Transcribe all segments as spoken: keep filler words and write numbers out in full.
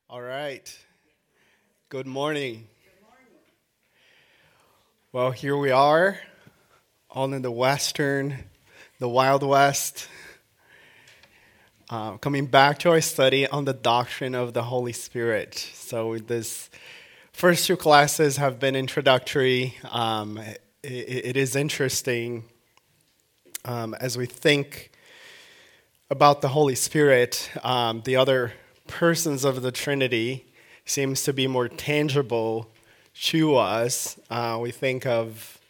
All right. Good morning. Well, here we are, all in the Western, the Wild West, uh, coming back to our study on the doctrine of the Holy Spirit. So, this first two classes have been introductory. Um, it, it is interesting um, as we think about the Holy Spirit, um, the other persons of the Trinity seems to be more tangible to us. Uh, we think of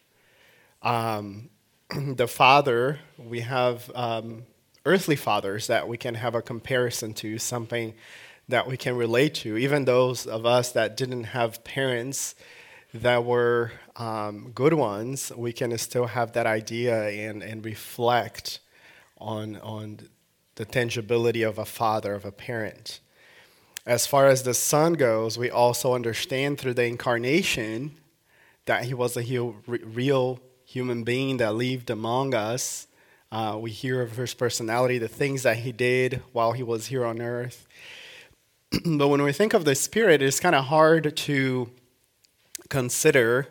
um, the Father. We have um, earthly fathers that we can have a comparison to, something that we can relate to. Even those of us that didn't have parents that were um, good ones, we can still have that idea and, and reflect on on the tangibility of a father, of a parent. As far as the Son goes, we also understand through the incarnation that he was a he- real human being that lived among us. Uh, we hear of his personality, the things that he did while he was here on earth. But when we think of the Spirit, it's kind of hard to consider,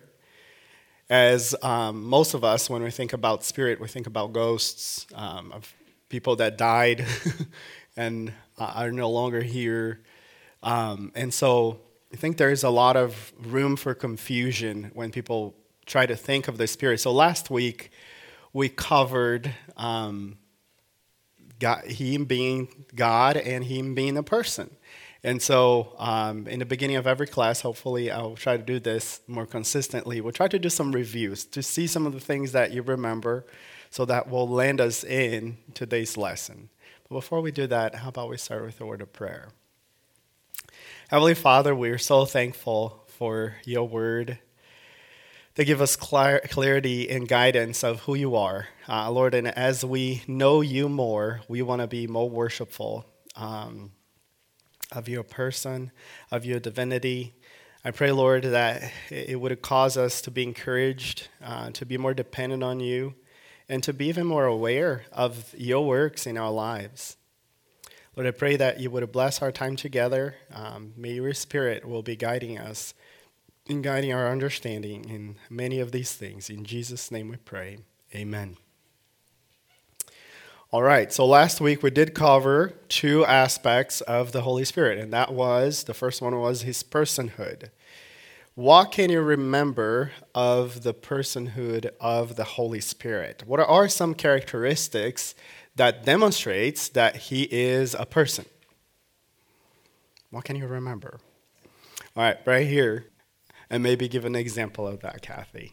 as um, most of us, when we think about Spirit, we think about ghosts, um, of people that died and uh, are no longer here. Um, and so I think there's a lot of room for confusion when people try to think of the Spirit. So last week we covered um, God, Him being God and Him being a person. And so um, in the beginning of every class, hopefully I'll try to do this more consistently. We'll try to do some reviews to see some of the things that you remember so that will land us in today's lesson. But before we do that, how about we start with a word of prayer? Heavenly Father, we are so thankful for your word to give us clar- clarity and guidance of who you are. Uh, Lord, and as we know you more, we want to be more worshipful um, of your person, of your divinity. I pray, Lord, that it would cause us to be encouraged, uh, to be more dependent on you, and to be even more aware of your works in our lives. Lord, I pray that you would bless our time together. Um, may your Spirit will be guiding us and guiding our understanding in many of these things. In Jesus' name we pray. Amen. All right, so last week we did cover two aspects of the Holy Spirit, and that was, the first one was his personhood. What can you remember of the personhood of the Holy Spirit? What are some characteristics that demonstrates that he is a person? What can you remember? All right, right here. And maybe give an example of that, Kathy.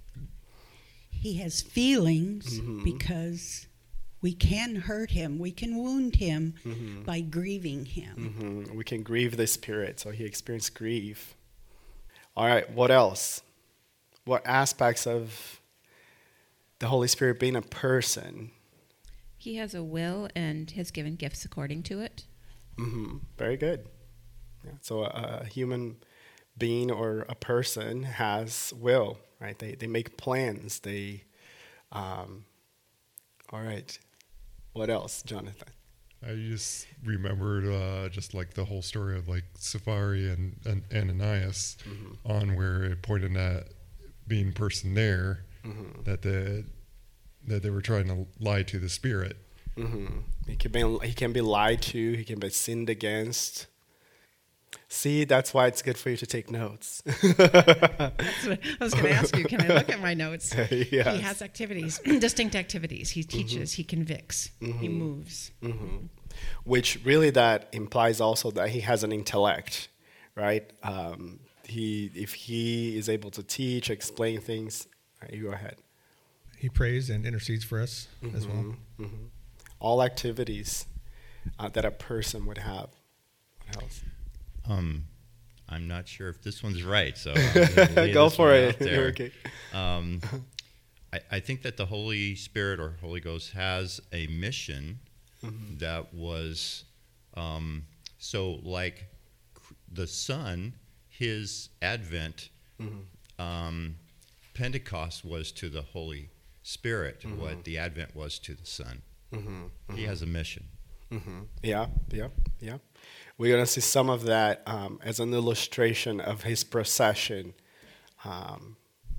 He has feelings Mm-hmm. because we can hurt him. We can wound him Mm-hmm. by grieving him. Mm-hmm. We can grieve the Spirit, so he experienced grief. All right, what else? What aspects of the Holy Spirit being a person? He has a will and has given gifts according to it. Mm-hmm. Very good. Yeah. So a, a human being or a person has will, right? They they make plans. They, um, all right. What else, Jonathan? I just remembered uh, just like the whole story of like Safari and, and Ananias Mm-hmm. on where it pointed at being person there Mm-hmm. that the that they were trying to lie to the Spirit. Mm-hmm. He can be he can be lied to. He can be sinned against. See, that's why it's good for you to take notes. That's what I was going to ask you. Can I look at my notes? Yes. He has activities, distinct activities. He teaches, he convicts, he Mhm. moves. Mm-hmm. Which really that implies also that he has an intellect, right? Um, he if he is able to teach, explain things. All right, you go ahead. He prays and intercedes for us as well. Mm-hmm. Mm-hmm. All activities uh, that a person would have. What else? Um, I'm not sure if this one's right, so I'm gonna lay Go this for one it. out there. Okay. Um, I, I think that the Holy Spirit or Holy Ghost has a mission Mm-hmm. that was um, so like cr- the Son, his advent, Mm-hmm. um, Pentecost was to the Holy Spirit, Mhm. what the Advent was to the Son. Mm-hmm. He has a mission. Hmm. Yeah, yeah, yeah. We're going to see some of that um, as an illustration of his procession. Um,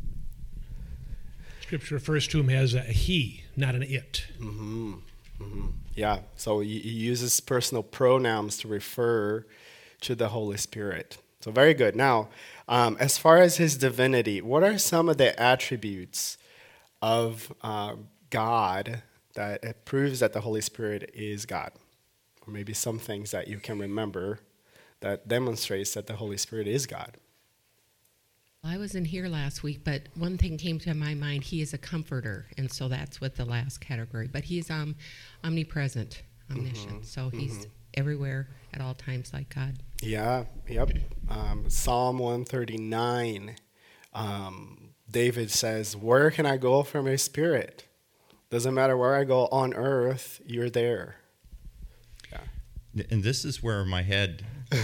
Scripture refers to him as a he, not an it. hmm hmm Yeah, so he, he uses personal pronouns to refer to the Holy Spirit. So very good. Now, um, as far as his divinity, what are some of the attributes of uh, God that it proves that the Holy Spirit is God? Or maybe some things that you can remember that demonstrates that the Holy Spirit is God. I wasn't here last week, but one thing came to my mind. He is a comforter, and so that's what the last category. But he's um, omnipresent, omniscient. Mm-hmm. So he's Mm-hmm. everywhere at all times like God. Yeah, yep. Um, Psalm one thirty-nine, um, David says, "Where can I go from your spirit? Doesn't matter where I go on earth, you're there." Yeah. And this is where my head,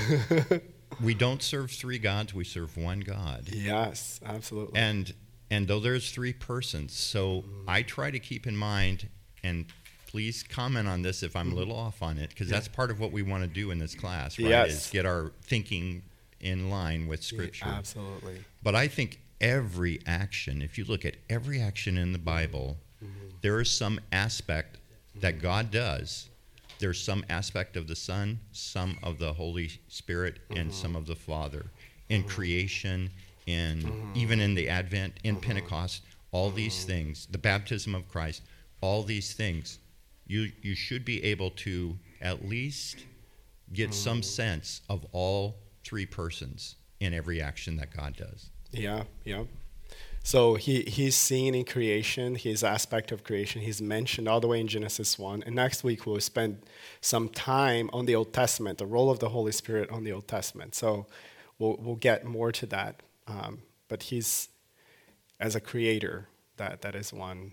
we don't serve three gods, we serve one God. Yes, absolutely. And and though there's three persons, so Mm-hmm. I try to keep in mind, and please comment on this if I'm a little off on it, because that's part of what we want to do in this class, right? Yes. Is get our thinking in line with Scripture. Yeah, absolutely. But I think every action, if you look at every action in the Bible, Mm-hmm. there is some aspect that God does. There's some aspect of the Son, some of the Holy Spirit, and some of the Father. In creation, in even in the Advent, in Pentecost, all these things, the baptism of Christ, all these things, you you should be able to at least get some sense of all three persons in every action that God does. Yeah, yeah. So he, he's seen in creation, his aspect of creation, he's mentioned all the way in Genesis one. And next week we'll spend some time on the Old Testament, the role of the Holy Spirit on the Old Testament. So we'll we'll get more to that. Um, but he's, as a creator, that, that is one.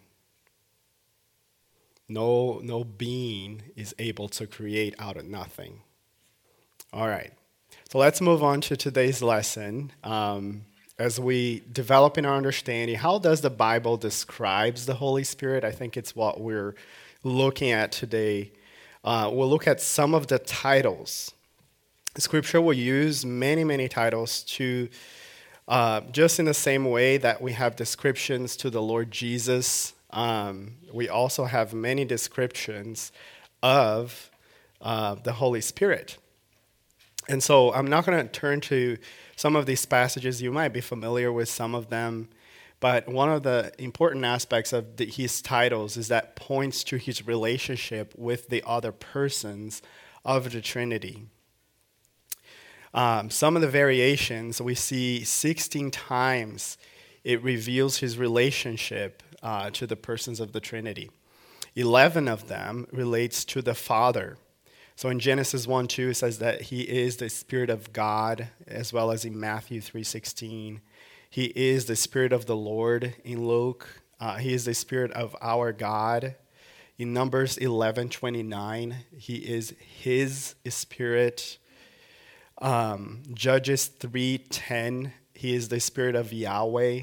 No, no being is able to create out of nothing. All right. So let's move on to today's lesson. Um, As we develop in our understanding, how does the Bible describes the Holy Spirit? I think it's what we're looking at today. Uh, we'll look at some of the titles. Scripture will use many, many titles to, uh, just in the same way that we have descriptions to the Lord Jesus, um, we also have many descriptions of uh, the Holy Spirit. And so I'm not going to turn to some of these passages. You might be familiar with some of them, but one of the important aspects of the, his titles is that points to his relationship with the other persons of the Trinity. Um, some of the variations, we see sixteen times it reveals his relationship uh, to the persons of the Trinity. eleven of them relates to the Father. So in Genesis one two, it says that he is the Spirit of God, as well as in Matthew three sixteen. He is the Spirit of the Lord in Luke. Uh, he is the Spirit of our God. In Numbers eleven twenty-nine, he is his Spirit. Um, Judges three ten, he is the Spirit of Yahweh.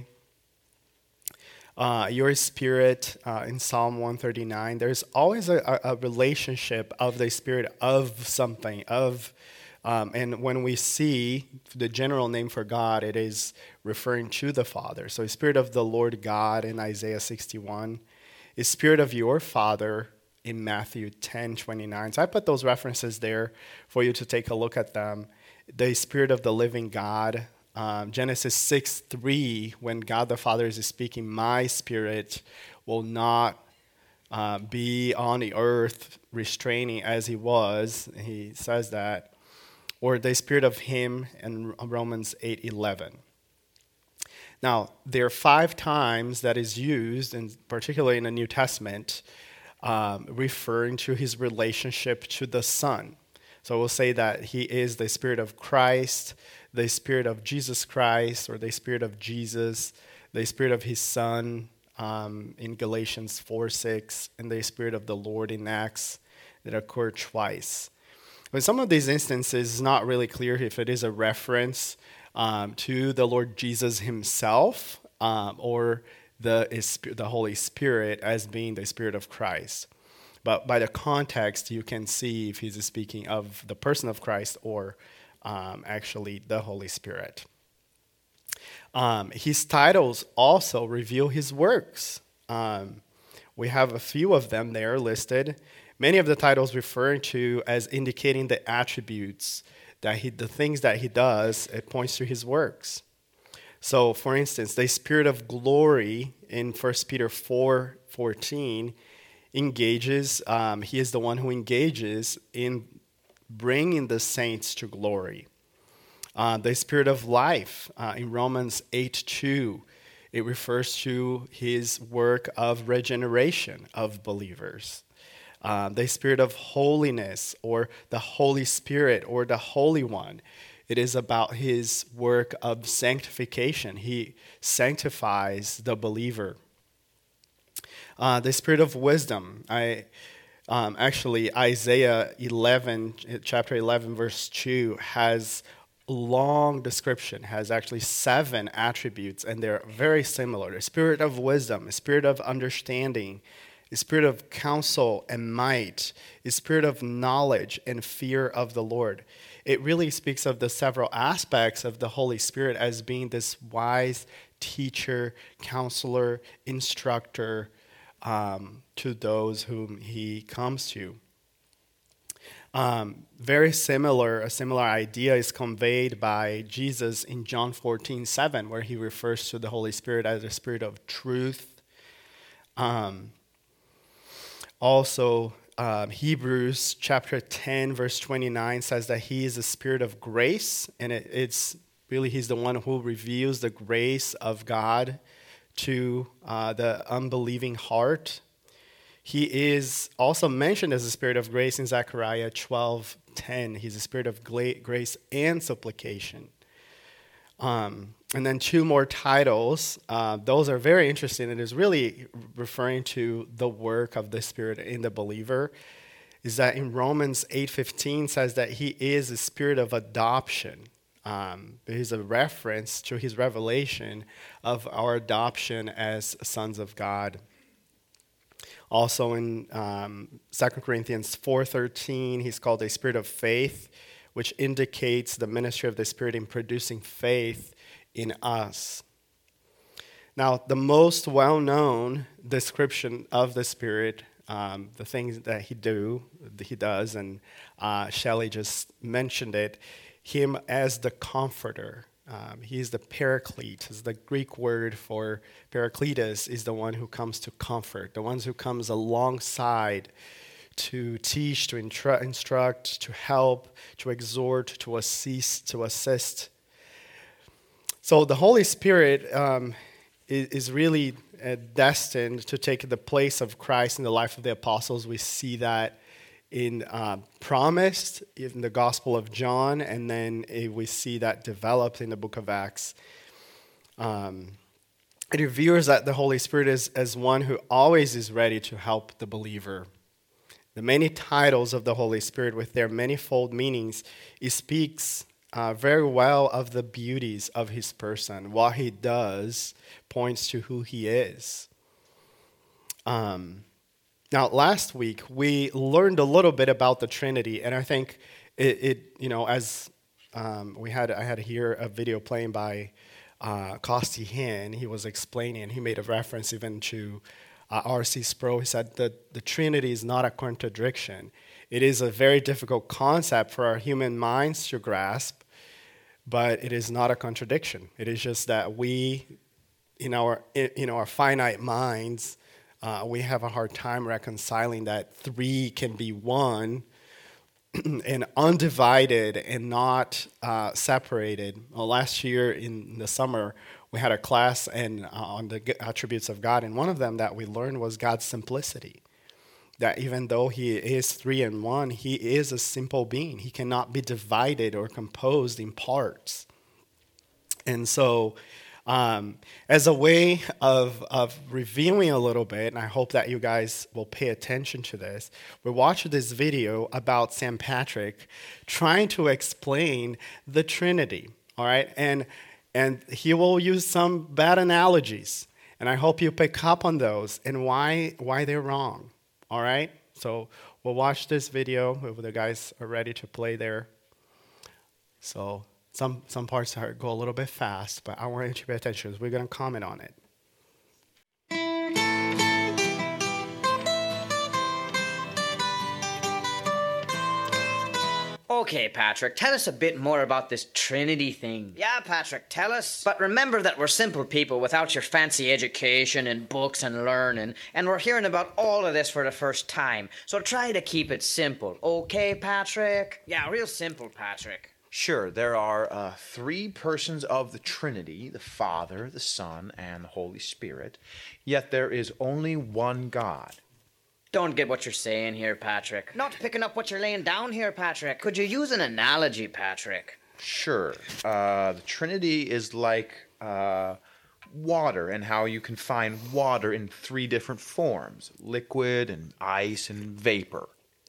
Uh, your spirit uh, in Psalm one thirty-nine, there's always a, a relationship of the spirit of something, of, um, and when we see the general name for God, it is referring to the Father. So Spirit of the Lord God in Isaiah sixty-one, is Spirit of your Father in Matthew ten twenty-nine. So I put those references there for you to take a look at them. The Spirit of the living God, Um, Genesis six three, when God the Father is speaking, my spirit will not uh, be on the earth restraining as he was. He says that. Or the spirit of him in Romans eight eleven. Now, there are five times that is used, and particularly in the New Testament, um, referring to his relationship to the Son. So we'll say that he is the Spirit of Christ, the Spirit of Jesus Christ, or the Spirit of Jesus, the Spirit of his Son um, in Galatians four six, and the Spirit of the Lord in Acts that occur twice. But in some of these instances, it's not really clear if it is a reference um, to the Lord Jesus himself um, or the, the Holy Spirit as being the Spirit of Christ. But by the context, you can see if he's speaking of the person of Christ or um, actually the Holy Spirit. Um, his titles also reveal his works. Um, we have a few of them there listed. Many of the titles referring to as indicating the attributes that he, the things that he does, it points to his works. So, for instance, the Spirit of glory in First Peter four fourteen engages, um, he is the one who engages in bringing the saints to glory. Uh, the Spirit of life uh, in Romans eight two, it refers to his work of regeneration of believers. Uh, the Spirit of holiness, or the Holy Spirit, or the Holy One, it is about his work of sanctification. He sanctifies the believer. Uh, the Spirit of wisdom. I um, actually Isaiah eleven, chapter eleven, verse two has a long description. Has actually seven attributes, and they're very similar. The Spirit of wisdom, the Spirit of understanding, the Spirit of counsel and might, the Spirit of knowledge and fear of the Lord. It really speaks of the several aspects of the Holy Spirit as being this wise teacher, counselor, instructor um, to those whom he comes to. Um, very similar, a similar idea is conveyed by Jesus in John fourteen seven, where he refers to the Holy Spirit as the Spirit of truth. Um, also, Um, Hebrews chapter ten, verse twenty-nine says that he is a spirit of grace, and it, it's really he's the one who reveals the grace of God to uh, the unbelieving heart. He is also mentioned as a spirit of grace in Zechariah twelve ten. He's a spirit of grace and supplication. Um, and then two more titles. Uh, those are very interesting. It is really referring to the work of the Spirit in the believer. Is that in Romans eight fifteen says that he is a spirit of adoption. Um, it is a reference to his revelation of our adoption as sons of God. Also in um, Second Corinthians four thirteen, he's called a spirit of faith, which indicates the ministry of the Spirit in producing faith in us. Now, the most well-known description of the Spirit, um, the things that he do, he does, and uh, Shelley just mentioned it, him as the comforter. Um, he is the paraclete. Is the Greek word for parakletos is the one who comes to comfort, the ones who comes alongside to teach, to intru- instruct, to help, to exhort, to assist, to assist. So the Holy Spirit um, is, is really uh, destined to take the place of Christ in the life of the apostles. We see that in uh, promised in the Gospel of John, and then uh, we see that developed in the book of Acts. Um, it reveals that the Holy Spirit is as one who always is ready to help the believer. The many titles of the Holy Spirit with their manifold meanings, it speaks uh, very well of the beauties of his person. What he does points to who he is. Um, now, last week, we learned a little bit about the Trinity, and I think it, it you know, as um, we had, I had here a video playing by uh, Costi Hinn. He was explaining, he made a reference even to Uh, R C Sproul. He said that the Trinity is not a contradiction. It is a very difficult concept for our human minds to grasp, but it is not a contradiction. It is just that we, in our in our finite minds, uh, we have a hard time reconciling that three can be one and undivided and not uh, separated. Well, last year in the summer, we had a class and uh, on the attributes of God, and one of them that we learned was God's simplicity. That even though he is three in one, he is a simple being. He cannot be divided or composed in parts. And so um, as a way of, of reviewing a little bit, and I hope that you guys will pay attention to this, we watched this video about Saint Patrick trying to explain the Trinity, all right? And And he will use some bad analogies, and I hope you pick up on those and why why they're wrong, all right? So we'll watch this video. The guys are ready to play there. So some some parts are, go a little bit fast, but I want you to pay attention. We're going to comment on it. Okay, Patrick, tell us a bit more about this Trinity thing. Yeah, Patrick, tell us. But remember that we're simple people without your fancy education and books and learning, and we're hearing about all of this for the first time. So try to keep it simple, okay, Patrick? Yeah, real simple, Patrick. Sure, there are uh, three persons of the Trinity, the Father, the Son, and the Holy Spirit, yet there is only one God. Don't get what you're saying here, Patrick. Not picking up what you're laying down here, Patrick. Could you use an analogy, Patrick? Sure. Uh, the Trinity is like uh, water, and how you can find water in three different forms: liquid and ice and vapor.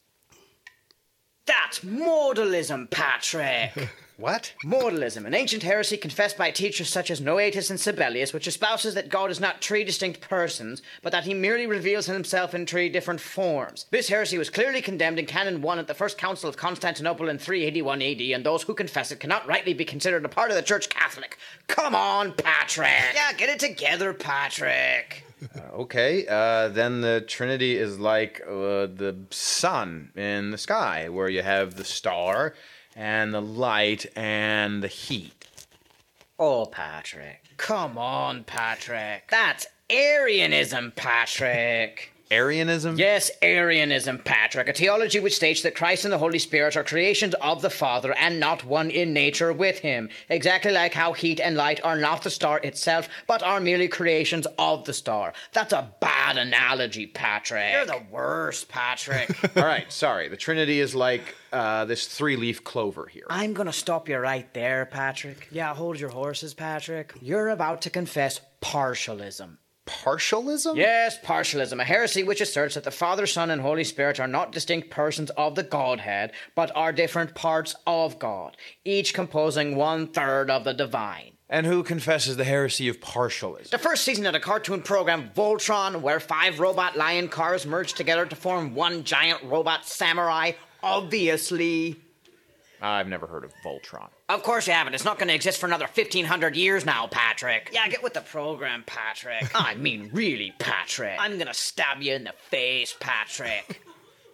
That's modalism, Patrick. What? Modalism, an ancient heresy confessed by teachers such as Noetus and Sibelius, which espouses that God is not three distinct persons, but that he merely reveals himself in three different forms. This heresy was clearly condemned in Canon one at the First Council of Constantinople in three eighty-one A D, and those who confess it cannot rightly be considered a part of the Church Catholic. Come on, Patrick! Yeah, get it together, Patrick! Uh, okay, uh, then the Trinity is like uh, the sun in the sky, where you have the star and the light and the heat. Oh, Patrick. Come on, Patrick. That's Arianism, Patrick. Arianism? Yes, Arianism, Patrick. A theology which states that Christ and the Holy Spirit are creations of the Father and not one in nature with him. Exactly like how heat and light are not the star itself, but are merely creations of the star. That's a bad analogy, Patrick. You're the worst, Patrick. All right, sorry. The Trinity is like uh, this three-leaf clover here. I'm gonna stop you right there, Patrick. Yeah, hold your horses, Patrick. You're about to confess partialism. Partialism? Yes, partialism, a heresy which asserts that the Father, Son, and Holy Spirit are not distinct persons of the Godhead, but are different parts of God, each composing one-third of the divine. And who confesses the heresy of partialism? The first season of the cartoon program Voltron, where five robot lion cars merge together to form one giant robot samurai, obviously. I've never heard of Voltron. Of course you haven't. It's not going to exist for another fifteen hundred years now, Patrick. Yeah, get with the program, Patrick. I mean, really, Patrick. I'm going to stab you in the face, Patrick.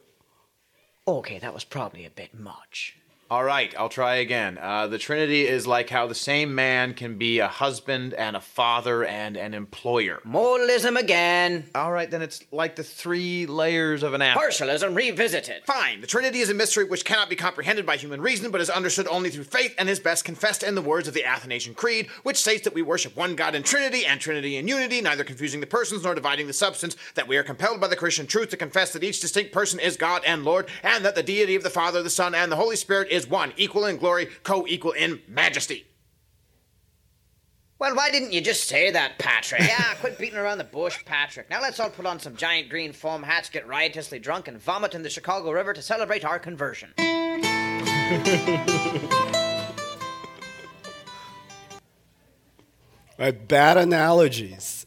Okay, that was probably a bit much. All right, I'll try again. Uh, the Trinity is like how the same man can be a husband and a father and an employer. Modalism again. All right, then it's like the three layers of an apple. Partialism revisited. Fine. The Trinity is a mystery which cannot be comprehended by human reason, but is understood only through faith and is best confessed in the words of the Athanasian Creed, which states that we worship one God in Trinity and Trinity in unity, neither confusing the persons nor dividing the substance, that we are compelled by the Christian truth to confess that each distinct person is God and Lord, and that the deity of the Father, the Son, and the Holy Spirit is one, equal in glory, co-equal in majesty. Well, why didn't you just say that, Patrick? Yeah, quit beating around the bush, Patrick. Now let's all put on some giant green foam hats, get riotously drunk, and vomit in the Chicago River to celebrate our conversion. Right, bad analogies.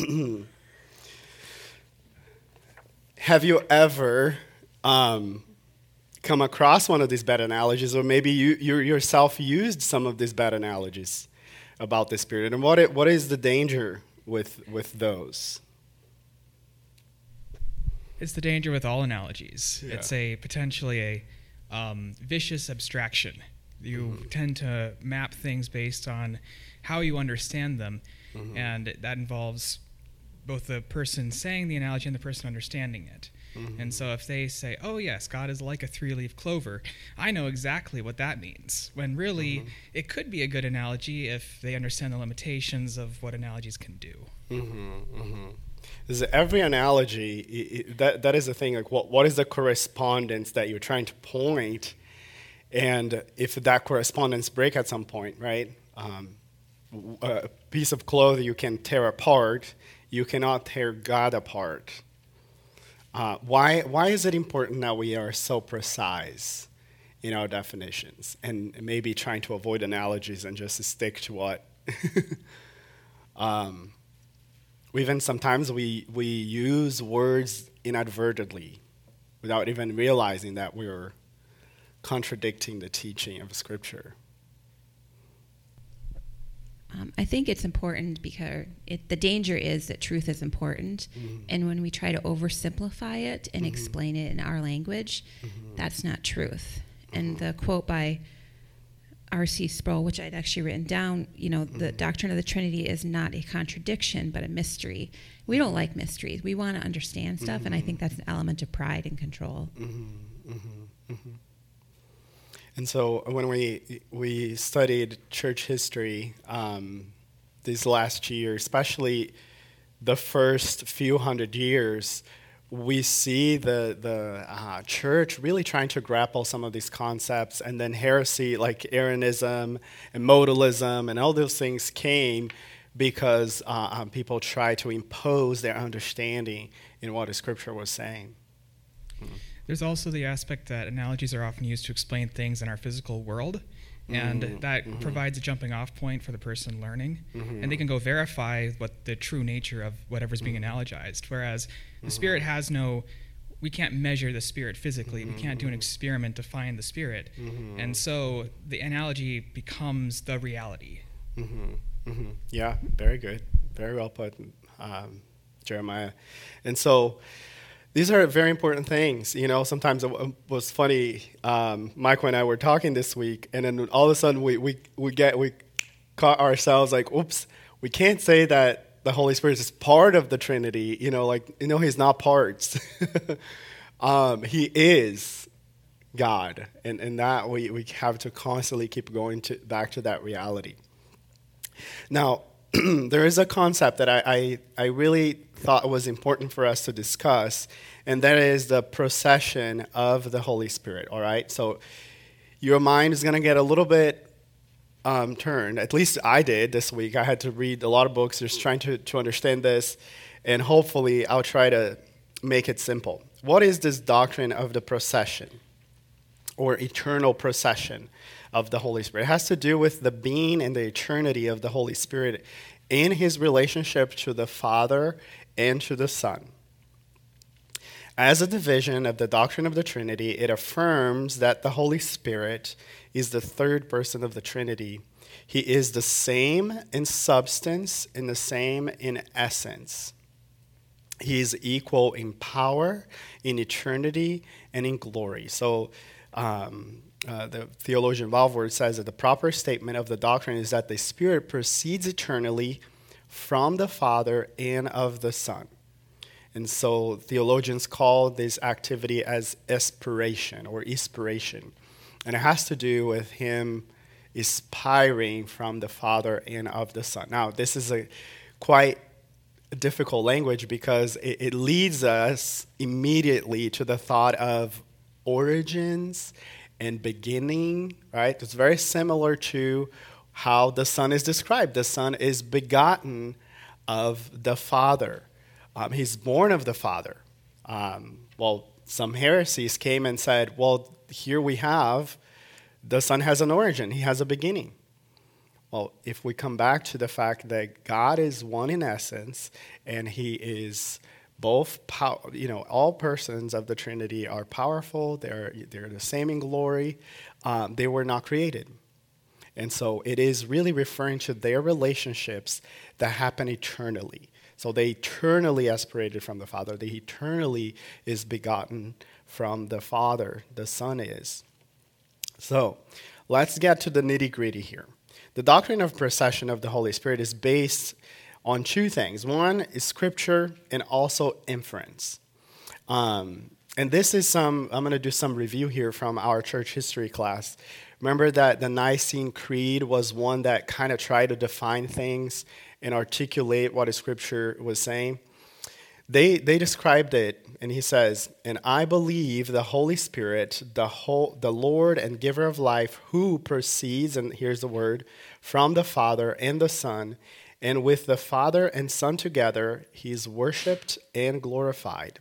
Have you ever um, come across one of these bad analogies, or maybe you, you yourself used some of these bad analogies about the Spirit? And what it, what is the danger with with those? It's the danger with all analogies. Yeah. It's a potentially a um, vicious abstraction. You mm-hmm. tend to map things based on how you understand them, mm-hmm. and that involves both the person saying the analogy and the person understanding it. Mm-hmm. And so if they say, oh yes, God is like a three-leaf clover, I know exactly what that means, when really mm-hmm. it could be a good analogy if they understand the limitations of what analogies can do. Mm-hmm. Mm-hmm. Is every analogy, it, that that is the thing, like what what is the correspondence that you're trying to point, and if that correspondence break at some point, right? Um, a piece of cloth you can tear apart, you cannot tear God apart. Uh, why why is it important that we are so precise in our definitions, and maybe trying to avoid analogies and just stick to what? um, Even sometimes we, we use words inadvertently, without even realizing that we were contradicting the teaching of Scripture. Um, I think it's important because it, the danger is that truth is important, mm-hmm. and when we try to oversimplify it and mm-hmm. explain it in our language, mm-hmm. that's not truth. Mm-hmm. And the quote by R C Sproul, which I'd actually written down, you know, mm-hmm. the doctrine of the Trinity is not a contradiction, but a mystery. We don't like mysteries. We want to understand stuff, mm-hmm. and I think that's an element of pride and control. Mm-hmm. Mm-hmm. Mm-hmm. And so when we we studied church history um, these last years, especially the first few hundred years, we see the the uh, church really trying to grapple some of these concepts, and then heresy like Arianism and modalism and all those things came because uh, um, people tried to impose their understanding in what the Scripture was saying. Mm-hmm. There's also the aspect that analogies are often used to explain things in our physical world, and mm-hmm. that mm-hmm. provides a jumping off point for the person learning, mm-hmm. and they can go verify what the true nature of whatever's being mm-hmm. analogized, whereas mm-hmm. the Spirit has no, we can't measure the Spirit physically, mm-hmm. we can't do an experiment to find the Spirit, mm-hmm. and so the analogy becomes the reality. Mm-hmm. Mm-hmm. Yeah, very good. Very well put, um, Jeremiah. And so these are very important things. You know, sometimes it was funny. Um, Michael and I were talking this week, and then all of a sudden we we we get we caught ourselves like, oops, we can't say that the Holy Spirit is part of the Trinity. You know, like you know, he's not parts. um, he is God, and and that we we have to constantly keep going to back to that reality. Now, there is a concept that I, I, I really thought was important for us to discuss, and that is the procession of the Holy Spirit, all right? So your mind is going to get a little bit um, turned. At least I did this week. I had to read a lot of books just trying to, to understand this, and hopefully I'll try to make it simple. What is this doctrine of the procession or eternal procession of the Holy Spirit? It has to do with the being and the eternity of the Holy Spirit in his relationship to the Father and to the Son. As a division of the doctrine of the Trinity, it affirms that the Holy Spirit is the third person of the Trinity. He is the same in substance and the same in essence. He is equal in power, in eternity, and in glory. So, um, Uh, the theologian Walvoord says that the proper statement of the doctrine is that the Spirit proceeds eternally from the Father and of the Son. And so theologians call this activity as aspiration or inspiration. And it has to do with him aspiring from the Father and of the Son. Now, this is a quite difficult language because it, it leads us immediately to the thought of origins and beginning, right? It's very similar to how the Son is described. The Son is begotten of the Father. Um, he's born of the Father. Um, well, some heresies came and said, well, here we have, the Son has an origin. He has a beginning. Well, if we come back to the fact that God is one in essence, and he is both, pow- you know, all persons of the Trinity are powerful. They're they're the same in glory. Um, they were not created, and so it is really referring to their relationships that happen eternally. So they eternally aspirated from the Father. They eternally is begotten from the Father. The Son is. So let's get to the nitty gritty here. The doctrine of procession of the Holy Spirit is based on two things. One is Scripture and also inference. Um, and this is some, I'm going to do some review here from our church history class. Remember that the Nicene Creed was one that kind of tried to define things and articulate what the Scripture was saying? They they described it, and he says, "And I believe the Holy Spirit, the whole, the Lord and giver of life, who proceeds," and here's the word, "from the Father and the Son, and with the Father and Son together, he is worshipped and glorified."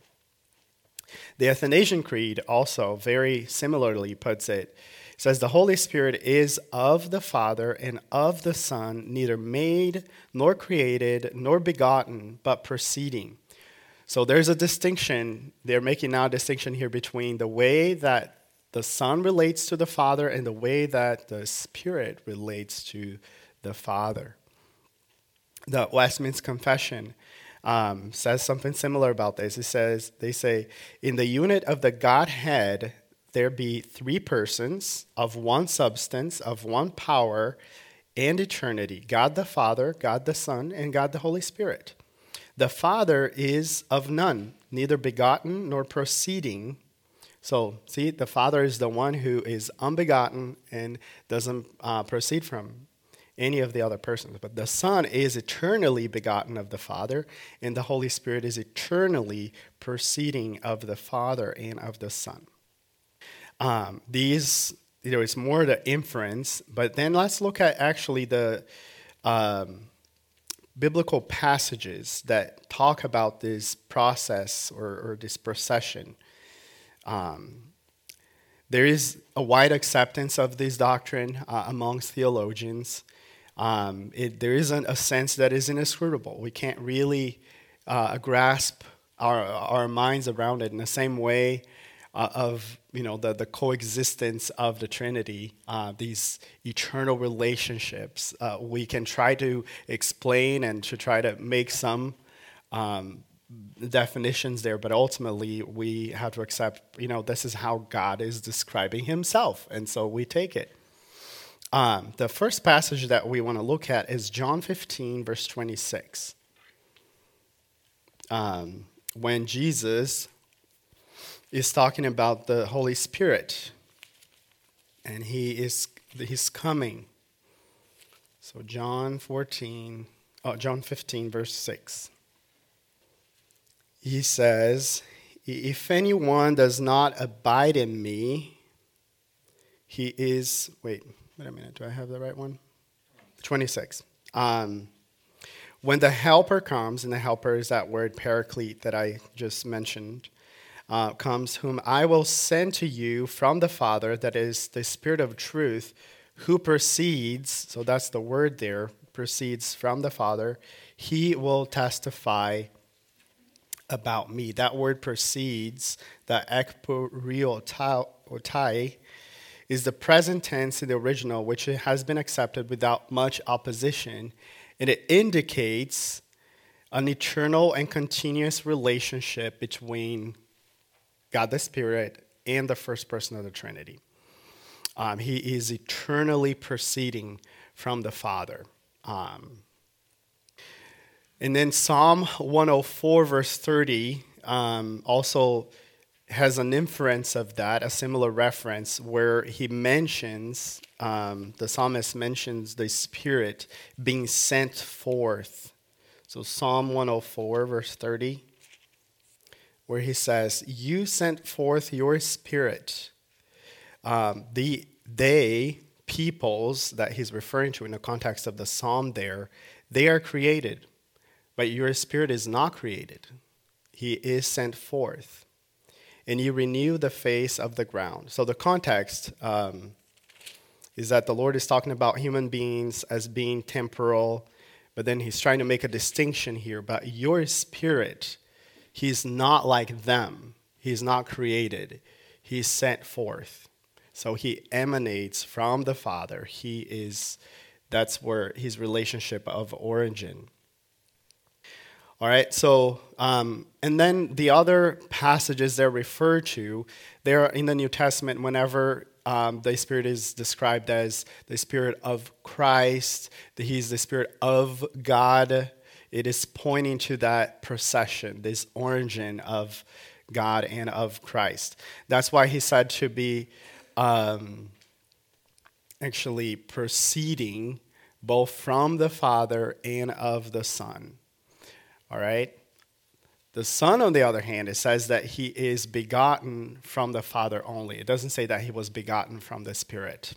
The Athanasian Creed also very similarly puts it. It says, "The Holy Spirit is of the Father and of the Son, neither made nor created nor begotten, but proceeding. So there's a distinction. They're making now a distinction here between the way that the Son relates to the Father and the way that the Spirit relates to the Father. The Westminster Confession um, says something similar about this. It says, they say, in the unit of the Godhead, there be three persons of one substance, of one power and eternity, God the Father, God the Son, and God the Holy Spirit. The Father is of none, neither begotten nor proceeding. So, see, the Father is the one who is unbegotten and doesn't uh, proceed from any of the other persons. But the Son is eternally begotten of the Father, and the Holy Spirit is eternally proceeding of the Father and of the Son. Um, these, you know, it's more the inference, but then let's look at actually the um, biblical passages that talk about this process or, or this procession. Um, there is a wide acceptance of this doctrine uh, amongst theologians. Um, it, there isn't a sense that is inscrutable. We can't really uh, grasp our our minds around it in the same way uh, of you know the, the coexistence of the Trinity, uh, these eternal relationships. Uh, we can try to explain and to try to make some um, definitions there, but ultimately we have to accept, you know, this is how God is describing himself, and so we take it. Um, the first passage that we want to look at is John fifteen, verse twenty-six. Um, when Jesus is talking about the Holy Spirit, and he is he's coming. So John fourteen, oh, John fifteen, verse six. He says, if anyone does not abide in me, he is, wait, wait a minute, do I have the right one? twenty-six. Um, when the helper comes, and the helper is that word paraclete that I just mentioned, uh, comes, whom I will send to you from the Father, that is the Spirit of truth, who proceeds, so that's the word there, proceeds from the Father, he will testify about me. That word proceeds, the ekporiotai, is the present tense in the original, which has been accepted without much opposition, and it indicates an eternal and continuous relationship between God the Spirit and the first person of the Trinity. Um, he is eternally proceeding from the Father. Um, and then Psalm one oh four, verse thirty, um, also has an inference of that, a similar reference, where he mentions, um, the psalmist mentions the Spirit being sent forth. So Psalm one oh four, verse thirty, where he says, you sent forth your Spirit. Um, the they, peoples that he's referring to in the context of the psalm there, they are created, but your Spirit is not created. He is sent forth. And you renew the face of the ground. So the context um, is that the Lord is talking about human beings as being temporal, but then he's trying to make a distinction here. But your Spirit, he's not like them. He's not created. He's sent forth. So he emanates from the Father. He is, that's where his relationship of origin. All right, so, um, and then the other passages they're referred to, they're in the New Testament whenever um, the Spirit is described as the Spirit of Christ, that he's the Spirit of God. It is pointing to that procession, this origin of God and of Christ. That's why he's said to be um, actually proceeding both from the Father and of the Son. All right? The Son, on the other hand, it says that he is begotten from the Father only. It doesn't say that he was begotten from the Spirit,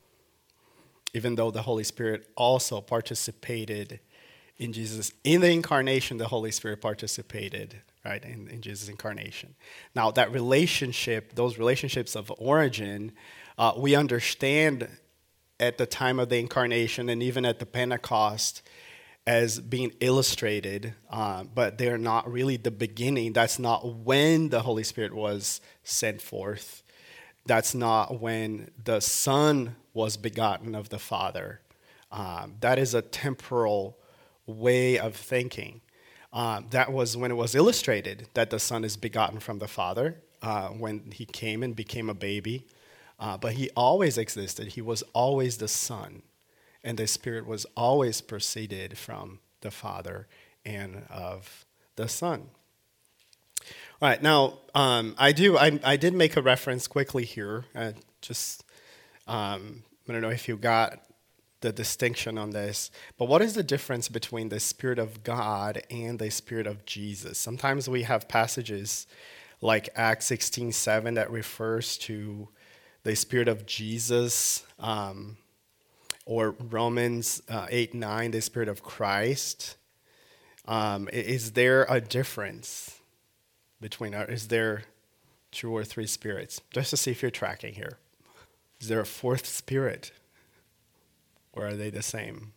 even though the Holy Spirit also participated in Jesus. In the incarnation, the Holy Spirit participated, right, in, in Jesus' incarnation. Now, that relationship, those relationships of origin, uh, we understand at the time of the incarnation and even at the Pentecost as being illustrated, uh, but they're not really the beginning. That's not when the Holy Spirit was sent forth. That's not when the Son was begotten of the Father. Um, that is a temporal way of thinking. Um, that was when it was illustrated that the Son is begotten from the Father, uh, when he came and became a baby. Uh, but he always existed. He was always the Son. And the Spirit was always proceeded from the Father and of the Son. All right, now, um, I do, I, I did make a reference quickly here. Uh, just, um, I don't know if you got the distinction on this, but what is the difference between the Spirit of God and the Spirit of Jesus? Sometimes we have passages like Acts sixteen seven that refers to the Spirit of Jesus, um, or Romans uh, eight nine, the Spirit of Christ. Um, is there a difference between, uh, is there two or three spirits? Just to see if you're tracking here. Is there a fourth spirit? Or are they the same?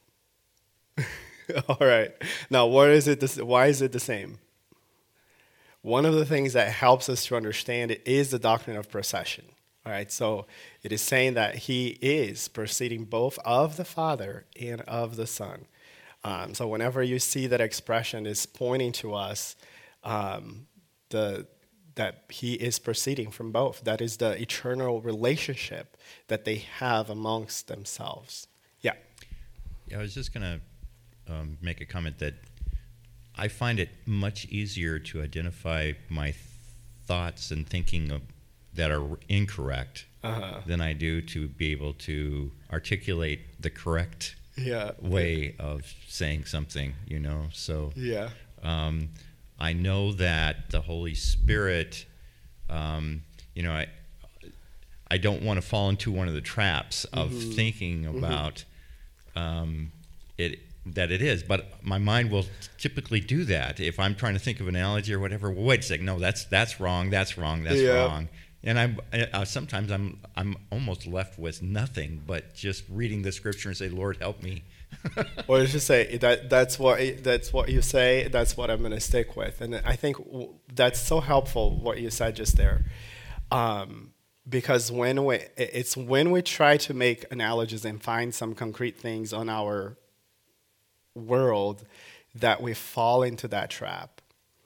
All right. Now, what is it? This, why is it the same? One of the things that helps us to understand it is the doctrine of procession. All right. So it is saying that he is proceeding both of the Father and of the Son. Um, so whenever you see that expression, is pointing to us um, the that he is proceeding from both. That is the eternal relationship that they have amongst themselves. Yeah. Yeah, I was just going to um, make a comment that I find it much easier to identify my th- thoughts and thinking of, that are incorrect uh-huh. than I do to be able to articulate the correct yeah. way of saying something, you know. So yeah. um, I know that the Holy Spirit, um, you know, I I don't want to fall into one of the traps of mm-hmm. thinking about mm-hmm. um, it that it is, but my mind will typically do that if I'm trying to think of an analogy or whatever. Well, wait a second, no, that's that's wrong, that's wrong, that's yeah. wrong, and I'm uh, sometimes I'm I'm almost left with nothing but just reading the scripture and say, Lord, help me. Or just say that that's what that's what you say. That's what I'm going to stick with, and I think that's so helpful what you said just there, um, because when we it's when we try to make analogies and find some concrete things on our world that we fall into that trap.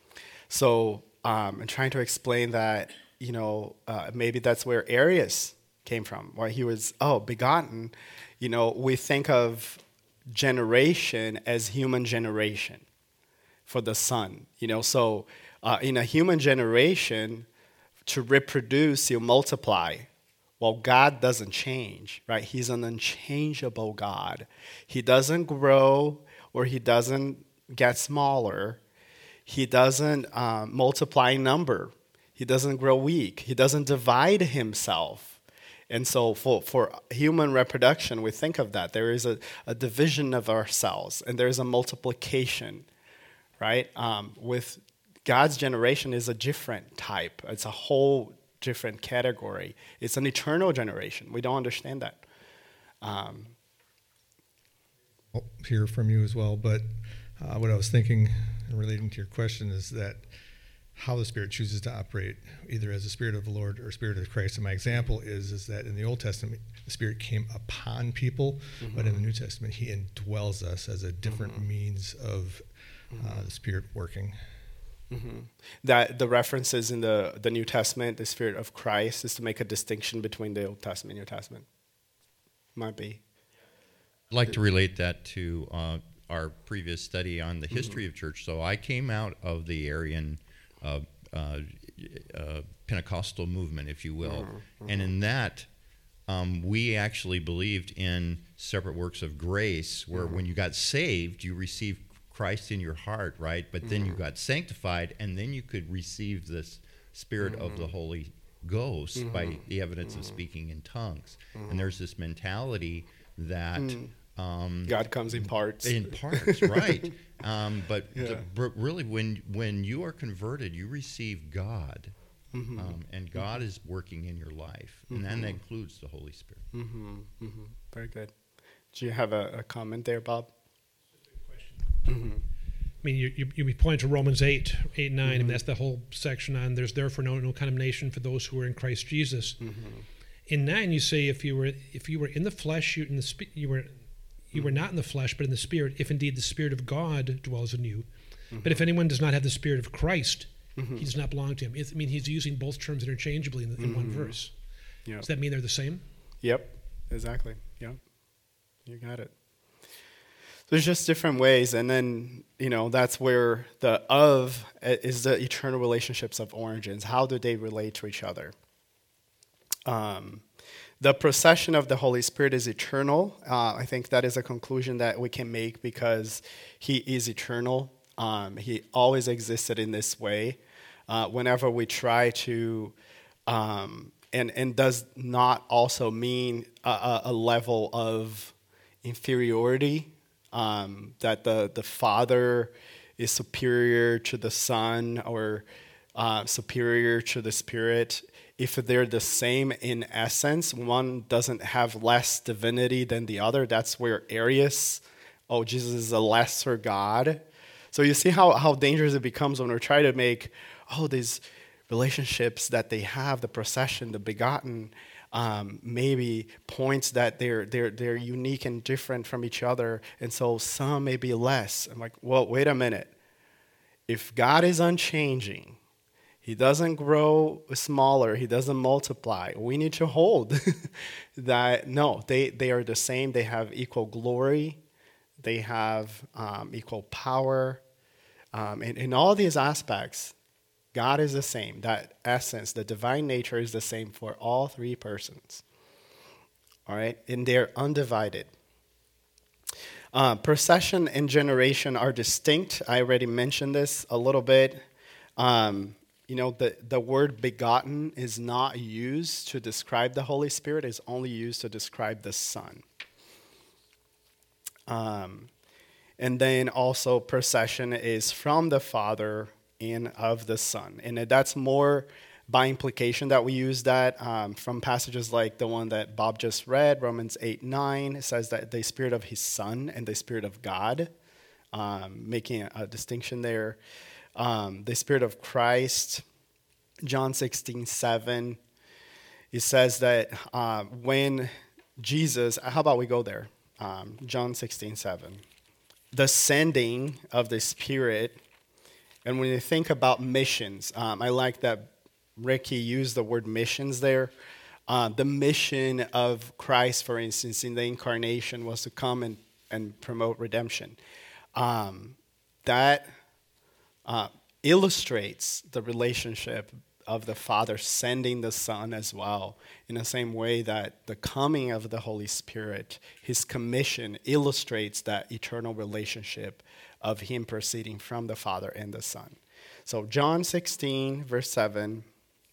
So um, I'm trying to explain that, you know, uh, maybe that's where Arius came from, where he was oh begotten. You know, we think of generation as human generation for the Son, you know. So uh, in a human generation, to reproduce, you multiply. Well, God doesn't change, right? He's an unchangeable God. He doesn't grow or he doesn't get smaller. He doesn't um, multiply in number. He doesn't grow weak. He doesn't divide himself. And so for, for human reproduction, we think of that. There is a, a division of our cells, and there is a multiplication, right? Um, with God's generation is a different type. It's a whole different category. It's an eternal generation. We don't understand that. Um, I'll hear from you as well, but uh, what I was thinking and relating to your question is that how the Spirit chooses to operate, either as the Spirit of the Lord or Spirit of Christ. And my example is is that in the Old Testament, the Spirit came upon people, mm-hmm. but in the New Testament, he indwells us as a different mm-hmm. means of uh, mm-hmm. the Spirit working. Mm-hmm. That the references in the, the New Testament, the Spirit of Christ, is to make a distinction between the Old Testament and New Testament. Might be. I'd like to relate that to uh, our previous study on the history mm-hmm. of church. So I came out of the Arian Uh, uh, uh, Pentecostal movement, if you will. Mm-hmm. And in that, um, we actually believed in separate works of grace, where mm-hmm. when you got saved, you received Christ in your heart, right? But mm-hmm. then you got sanctified, and then you could receive this Spirit mm-hmm. of the Holy Ghost mm-hmm. by the evidence mm-hmm. of speaking in tongues. Mm-hmm. And there's this mentality that... Mm-hmm. Um, God comes in parts. In parts, right. Um, but yeah. the, but really, when when you are converted, you receive God, mm-hmm. um, and God mm-hmm. is working in your life, and mm-hmm. that includes the Holy Spirit. Mm-hmm. Mm-hmm. Very good. Do you have a, a comment there, Bob? Question. I mean, you, you, you point to Romans eight, eight, nine, Mm-hmm. and that's the whole section on there's therefore no, no condemnation for those who are in Christ Jesus. Mm-hmm. In nine, you say if you were if you were in the flesh, you in the spi- you were you were not in the flesh, but in the Spirit. If indeed the Spirit of God dwells in you, Mm-hmm. but if anyone does not have the Spirit of Christ, Mhm. he does not belong to him. It's, I mean, he's using both terms interchangeably in, in one Mhm. verse. Yep. Does that mean they're the same? Yep, exactly. Yep, you got it. There's just different ways, and then, you know, that's where the of is the eternal relationships of origins. How do they relate to each other? Um, the procession of the Holy Spirit is eternal. Uh, I think that is a conclusion that we can make because he is eternal. Um, he always existed in this way. Uh, whenever we try to, um, and, and does not also mean a, a, a level of inferiority, um, that the, the Father is superior to the Son or uh, superior to the Spirit. If they're the same in essence, one doesn't have less divinity than the other. That's where Arius, oh, Jesus is a lesser God. So you see how, how dangerous it becomes when we try to make, oh, these relationships that they have, the procession, the begotten, um, maybe points that they're, they're, they're unique and different from each other, and so some may be less. I'm like, well, wait a minute. If God is unchanging, he doesn't grow smaller, he doesn't multiply, we need to hold that, no, they, they are the same, they have equal glory, they have um, equal power. Um, in, in all these aspects, God is the same. That essence, the divine nature is the same for all three persons. All right? And they're undivided. Uh, procession and generation are distinct. I already mentioned this a little bit. Um, you know, the, the word begotten is not used to describe the Holy Spirit. It's only used to describe the Son. Um, and then also procession is from the Father and of the Son. And that's more by implication that we use that um, from passages like the one that Bob just read, Romans eight, nine. It says that the Spirit of his Son and the Spirit of God, um, making a, a distinction there. Um, the Spirit of Christ, John sixteen, seven. It says that uh, when Jesus, how about we go there? Um, John sixteen, seven. The sending of the Spirit. And when you think about missions, um, I like that Ricky used the word missions there. Uh, the mission of Christ, for instance, in the incarnation was to come and, and promote redemption. Um, that uh, illustrates the relationship of the Father sending the Son as well, in the same way that the coming of the Holy Spirit, his commission, illustrates that eternal relationship of him proceeding from the Father and the Son. So John sixteen, verse seven,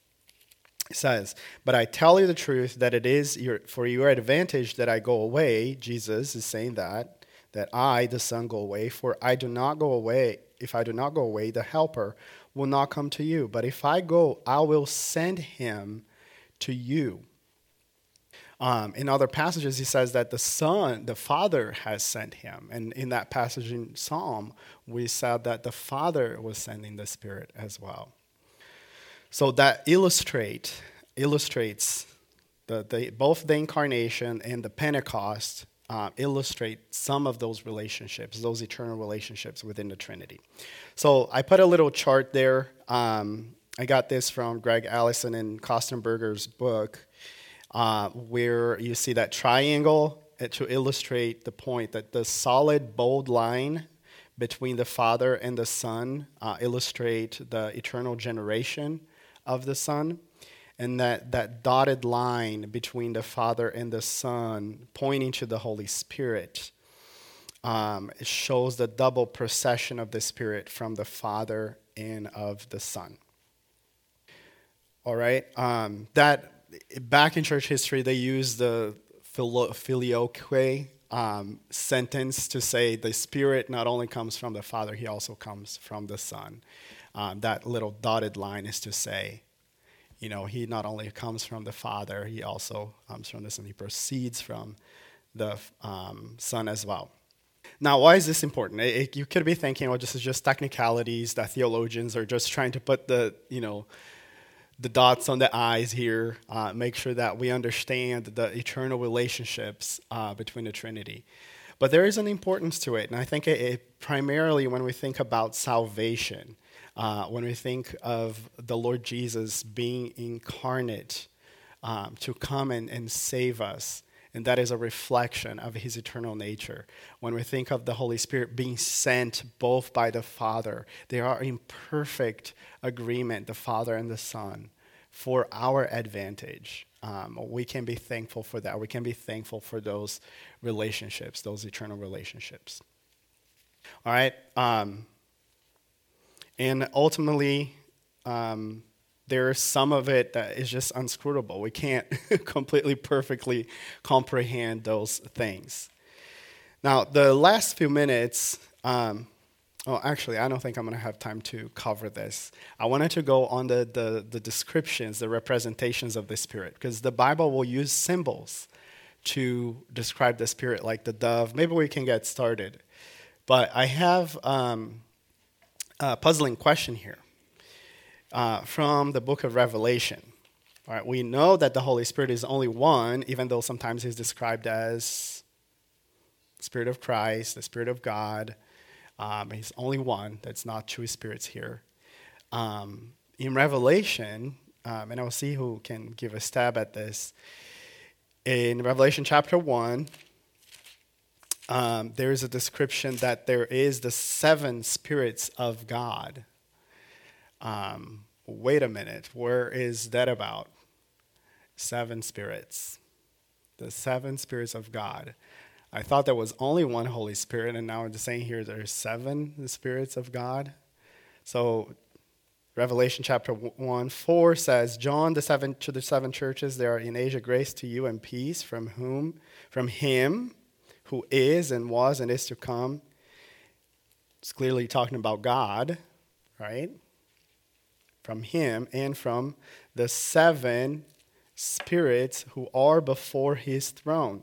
says, "But I tell you the truth, that it is your, for your advantage that I go away." Jesus is saying that, that I, the Son, go away. "For I do not go away. If I do not go away, the Helper will not come to you. But if I go, I will send him to you." Um, in other passages, he says that the Son, the Father has sent him. And in that passage in Psalm, we said that the Father was sending the Spirit as well. So that illustrate, illustrates the, the, both the incarnation and the Pentecost uh, illustrate some of those relationships, those eternal relationships within the Trinity. So I put a little chart there. Um, I got this from Greg Allison in Kostenberger's book, uh, where you see that triangle to illustrate the point that the solid, bold line between the Father and the Son uh, illustrate the eternal generation of the Son, and that, that dotted line between the Father and the Son pointing to the Holy Spirit. Um, it shows the double procession of the Spirit from the Father and of the Son. All right, um, that back in church history, they use the filioque um, sentence to say the Spirit not only comes from the Father, he also comes from the Son. Um, that little dotted line is to say, you know, he not only comes from the Father, he also comes from the Son. He proceeds from the um, Son as well. Now, why is this important? It, it, you could be thinking, well, this is just technicalities that theologians are just trying to put the, you know, the dots on the I's here, uh, make sure that we understand the eternal relationships uh, between the Trinity. But there is an importance to it, and I think it, it primarily when we think about salvation, uh, when we think of the Lord Jesus being incarnate um, to come and, and save us, and that is a reflection of his eternal nature. When we think of the Holy Spirit being sent both by the Father, they are in perfect agreement, the Father and the Son, for our advantage. Um, we can be thankful for that. We can be thankful for those relationships, those eternal relationships. All right. Um, and ultimately, um, there's some of it that is just unscrutable. We can't completely perfectly comprehend those things. Now, the last few minutes, um, oh, actually, I don't think I'm going to have time to cover this. I wanted to go on the, the, the descriptions, the representations of the Spirit, because the Bible will use symbols to describe the Spirit, like the dove. Maybe we can get started. But I have um, a puzzling question here. Uh, from the book of Revelation. All right, we know that the Holy Spirit is only one, even though sometimes he's described as the Spirit of Christ, the Spirit of God. Um, he's only one. That's not two spirits here. Um, in Revelation, um, and I'll see who can give a stab at this. In Revelation chapter one, um, there is a description that there is the seven spirits of God. Um, wait a minute, where is that about? Seven spirits. The seven spirits of God. I thought there was only one Holy Spirit, and now it's saying here there's seven spirits of God. So Revelation chapter one, four says, John the seven to the seven churches there are in Asia, grace to you and peace from whom, from him who is and was and is to come. It's clearly talking about God, right? From him and from the seven spirits who are before his throne.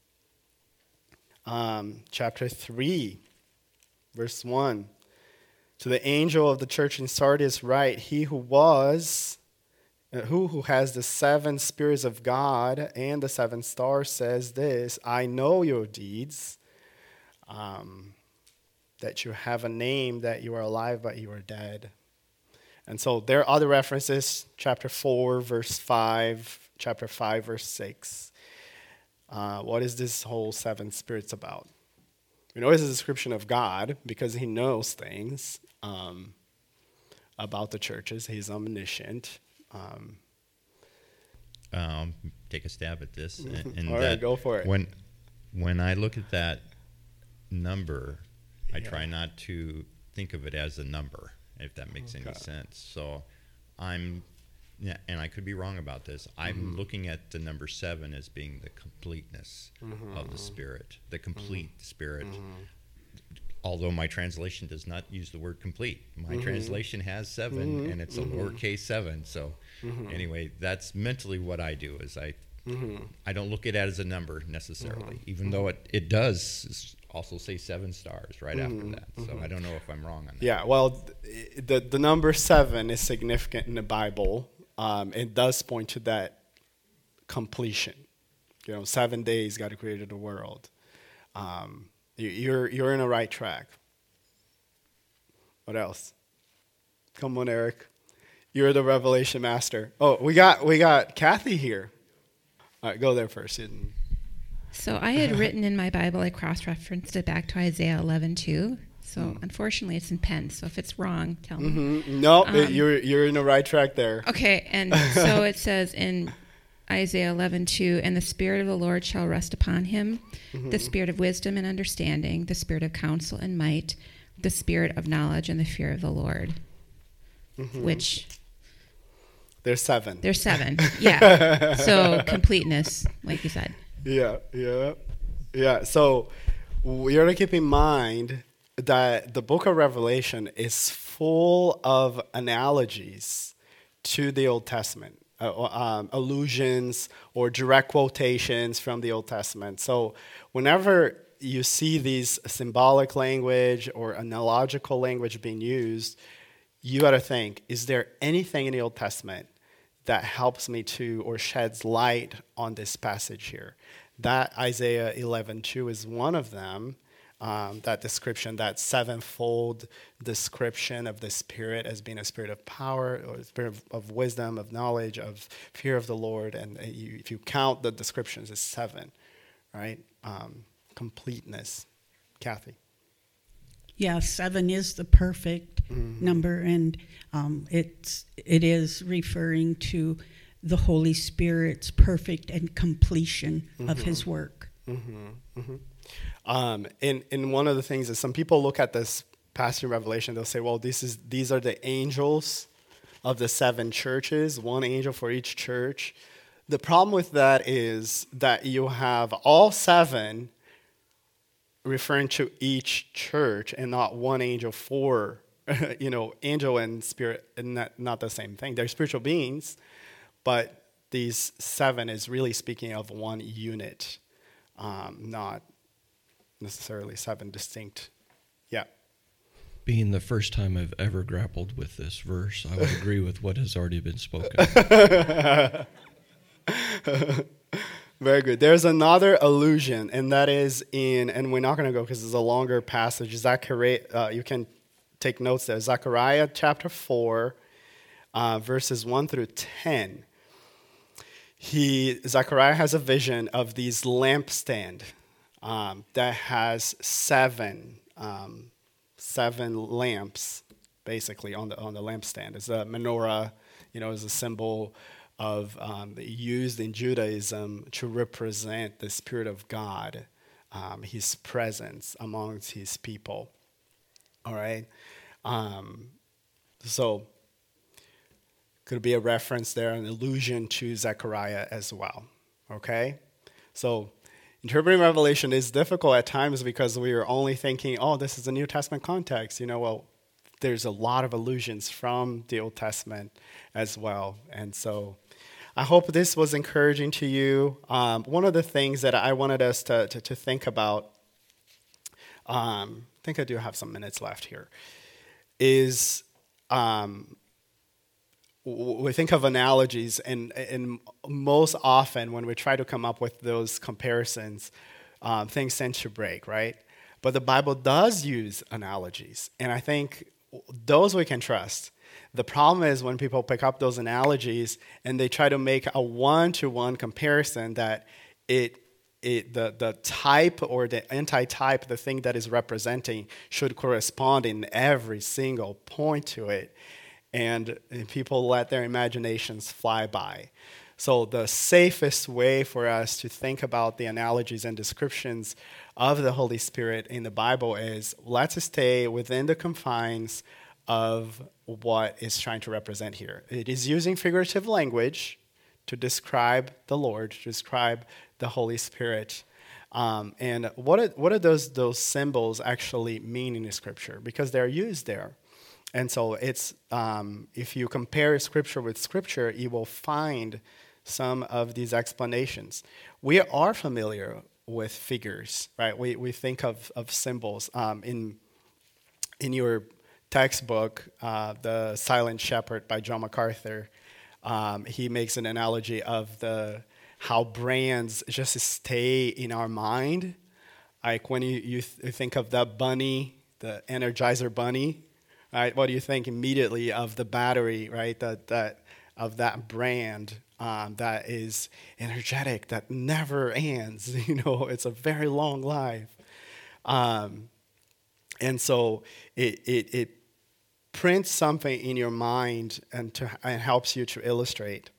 Um, chapter three, verse one. To the angel of the church in Sardis write, he who was, uh, who, who has the seven spirits of God and the seven stars says this, I know your deeds, um, that you have a name, that you are alive, but you are dead. And so there are other references, chapter four, verse five, chapter five, verse six. Uh, what is this whole seven spirits about? We know it's a description of God because he knows things um, about the churches. He's omniscient. Um, um, take a stab at this. And, and All that right, go for it. When, when I look at that number, I Yeah. try not to think of it as a number, if that makes Okay. any sense. So I'm, yeah, and I could be wrong about this, I'm Mhm. looking at the number seven as being the completeness Mhm. of the Spirit, the complete Mhm. Spirit. Mhm. Although my translation does not use the word complete. My Mhm. translation has seven, Mhm. and it's a Mhm. lowercase seven. So Mhm. anyway, that's mentally what I do, is I Mhm. I don't look at it as a number necessarily, Mhm. even though it, it does also say seven stars right Mhm. after that. So Mhm. I don't know if I'm wrong on that. Yeah, well, th- the, the number seven is significant in the Bible. Um, it does point to that completion. You know, seven days God created the world. Um, you, you're you're in the right track. What else? Come on, Eric. You're the revelation master. Oh, we got we got Kathy here. All right, go there first. And So I had written in my Bible, I cross-referenced it back to Isaiah eleven two. So Mm. unfortunately, it's in pen. So if it's wrong, tell me. Mhm. No, Um, it- you're you're in the right track there. Okay, and so it says in Isaiah eleven two, and the Spirit of the Lord shall rest upon him, the Mhm. Spirit of wisdom and understanding, the Spirit of counsel and might, the Spirit of knowledge and the fear of the Lord. Mhm. Which There's seven. there's seven, yeah. So completeness, like you said. Yeah, yeah, yeah. So we are to keep in mind that the book of Revelation is full of analogies to the Old Testament. uh, um, allusions or direct quotations from the Old Testament. So whenever you see these symbolic language or analogical language being used, you got to think, is there anything in the Old Testament that helps me to or sheds light on this passage here? That Isaiah eleven two is one of them. Um, that description, that sevenfold description of the Spirit as being a spirit of power, or a spirit of, of wisdom, of knowledge, of fear of the Lord. And uh, you, if you count the descriptions, it's seven, right? Um, completeness. Kathy. Yeah, seven is the perfect Mhm. number, and um, it's it is referring to the Holy Spirit's perfect and completion of His work. Mm-hmm, mm-hmm. Um, and, and one of the things is some people look at this passage in Revelation, they'll say, well, this is these are the angels of the seven churches, one angel for each church. The problem with that is that you have all seven referring to each church and not one angel for, you know, angel and spirit, and not, not the same thing. They're spiritual beings, but these seven is really speaking of one unit, um, not necessarily seven distinct. Yeah. Being the first time I've ever grappled with this verse, I would agree with what has already been spoken. Very good. There's another allusion, and that is in, and we're not going to go because it's a longer passage. Zechariah, uh, you can take notes there. Zechariah chapter four, uh, verses one through ten. He, Zechariah has a vision of these lampstand um, that has seven, um, seven lamps, basically on the on the lampstand. It's a menorah, you know, is a symbol of um, used in Judaism to represent the Spirit of God, um, His presence amongst His people. All right, um, so could be a reference there, an allusion to Zechariah as well. Okay, so interpreting Revelation is difficult at times because we are only thinking, oh, this is a New Testament context. You know, well, there's a lot of allusions from the Old Testament as well, and so I hope this was encouraging to you. Um, one of the things that I wanted us to, to, to think about, um, I think I do have some minutes left here, is um, we think of analogies, and, and most often when we try to come up with those comparisons, um, things tend to break, right? But the Bible does use analogies, and I think those we can trust. The problem is when people pick up those analogies and they try to make a one-to-one comparison that it, it the, the type or the anti-type, the thing that is representing, should correspond in every single point to it. And, and people let their imaginations fly by. So the safest way for us to think about the analogies and descriptions of the Holy Spirit in the Bible is let's stay within the confines of what it's trying to represent here. It is using figurative language to describe the Lord, to describe the Holy Spirit. Um, and what, are, what do those, those symbols actually mean in the Scripture? Because they're used there. And so it's um, if you compare Scripture with Scripture, you will find some of these explanations. We are familiar with figures, right? We, we think of, of symbols. Um, in, in your textbook, uh, The Silent Shepherd by John MacArthur, um, he makes an analogy of the how brands just stay in our mind. Like when you, you, th- you think of the bunny, the Energizer bunny, right? What do you think immediately of the battery, right? That, that of that brand um, that is energetic, that never ends. You know, it's a very long life. Um, and so it, it, it prints something in your mind and, to, and helps you to illustrate.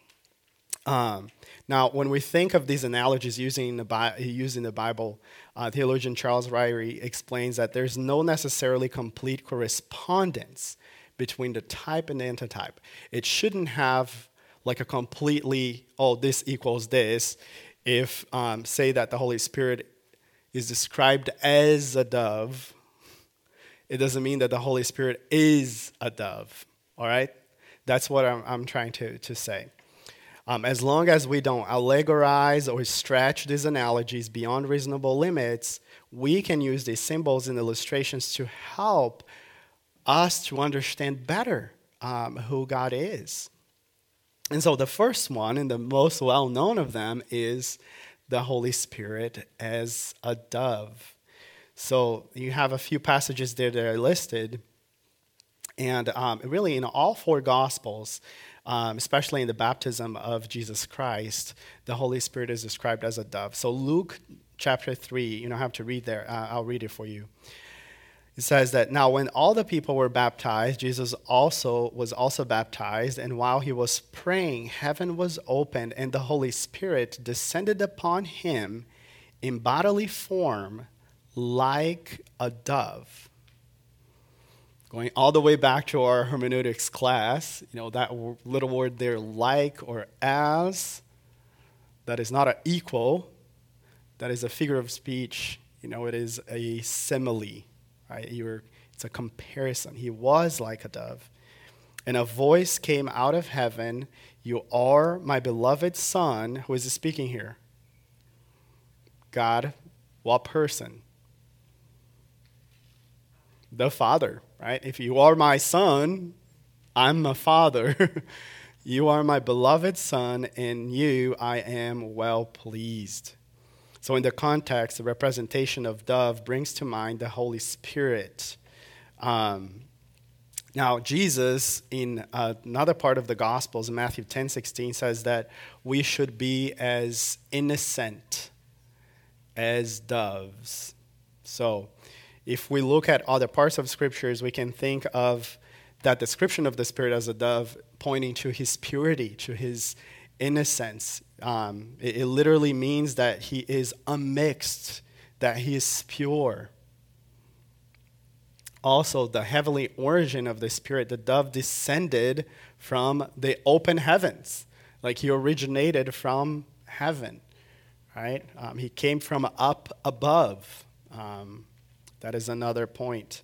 Um, now, when we think of these analogies using the, Bi- using the Bible, uh, theologian Charles Ryrie explains that there's no necessarily complete correspondence between the type and the antitype. It shouldn't have like a completely, oh, this equals this. If, um, say that the Holy Spirit is described as a dove, it doesn't mean that the Holy Spirit is a dove, all right? That's what I'm, I'm trying to, to say. Um, as long as we don't allegorize or stretch these analogies beyond reasonable limits, we can use these symbols and illustrations to help us to understand better um, who God is. And so the first one, and the most well-known of them, is the Holy Spirit as a dove. So you have a few passages there that are listed. And um, really in all four Gospels, um, especially in the baptism of Jesus Christ, the Holy Spirit is described as a dove. So Luke chapter three, you don't have to read there. Uh, I'll read it for you. It says that, now when all the people were baptized, Jesus also was also baptized, and while he was praying, heaven was opened, and the Holy Spirit descended upon him in bodily form like a dove. Going all the way back to our hermeneutics class, you know, that w- little word there, like or as, that is not an equal, that is a figure of speech. You know, it is a simile. Right? You're, it's a comparison. He was like a dove. And a voice came out of heaven, "You are my beloved Son." Who is speaking here? God. What person? The Father, right? If you are my Son, I'm a Father. You are my beloved Son, in you I am well pleased. So in the context, the representation of dove brings to mind the Holy Spirit. Um, now, Jesus, in uh, another part of the Gospels, in Matthew ten sixteen, says that we should be as innocent as doves. So if we look at other parts of Scriptures, we can think of that description of the Spirit as a dove pointing to his purity, to his innocence. Um, it, it literally means that he is unmixed, that he is pure. Also, the heavenly origin of the Spirit, the dove descended from the open heavens. Like he originated from heaven, right? Um, he came from up above. Um, that is another point.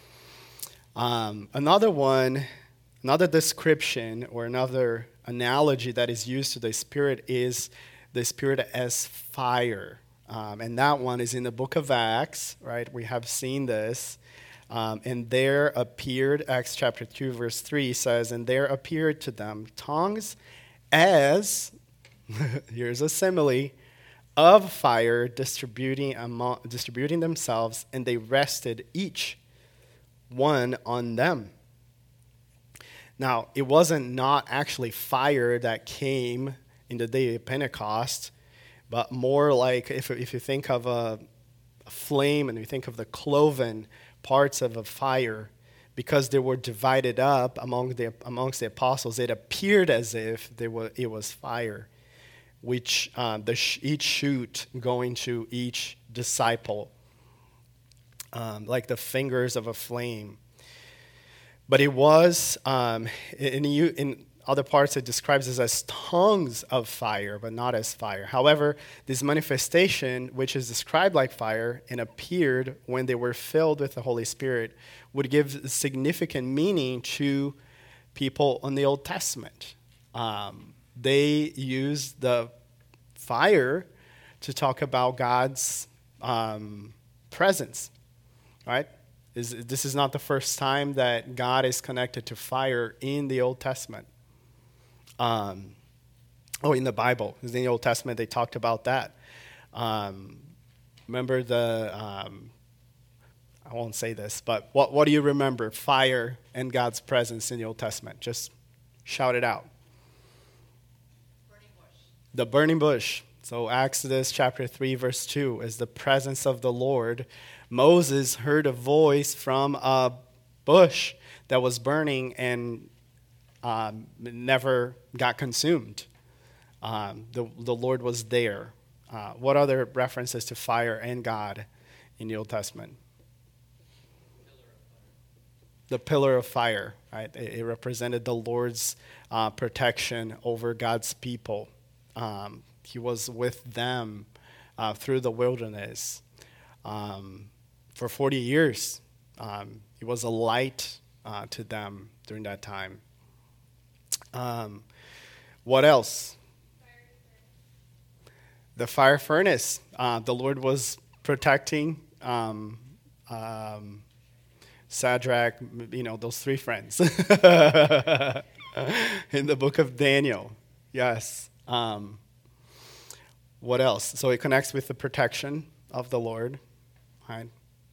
Um, another one, another description or another analogy that is used to the Spirit is the Spirit as fire. Um, and that one is in the book of Acts, right? We have seen this. Um, and there appeared, Acts chapter two, verse three says, and there appeared to them tongues as, here's a simile, of fire distributing, among, distributing themselves, and they rested each one on them. Now, it wasn't not actually fire that came in the day of Pentecost, but more like if, if you think of a, a flame and you think of the cloven parts of a fire, because they were divided up among the, amongst the apostles, it appeared as if they were, it was fire, which uh, the sh- each shoot going to each disciple, um, like the fingers of a flame. But it was, um, in, in other parts, it describes it as tongues of fire, but not as fire. However, this manifestation, which is described like fire and appeared when they were filled with the Holy Spirit, would give significant meaning to people in the Old Testament. Um, they used the fire to talk about God's um, presence, right? Is, this is not the first time that God is connected to fire in the Old Testament. Um, oh, in the Bible. In the Old Testament, they talked about that. Um, remember the, um, I won't say this, but what, what do you remember? Fire and God's presence in the Old Testament. Just shout it out. Burning bush. The burning bush. So Exodus chapter three, verse two is the presence of the Lord. Moses heard a voice from a bush that was burning and um, never got consumed. Um, the, the Lord was there. Uh, what other references to fire and God in the Old Testament? The pillar of fire, right? It, it represented the Lord's uh, protection over God's people. Um, he was with them uh, through the wilderness. Um, for forty years, um, he was a light uh, to them during that time. Um, what else? the fire furnace. Uh, the Lord was protecting um, um, Shadrach, you know, those three friends in the book of Daniel. Yes. Um, what else? So it connects with the protection of the Lord. Right?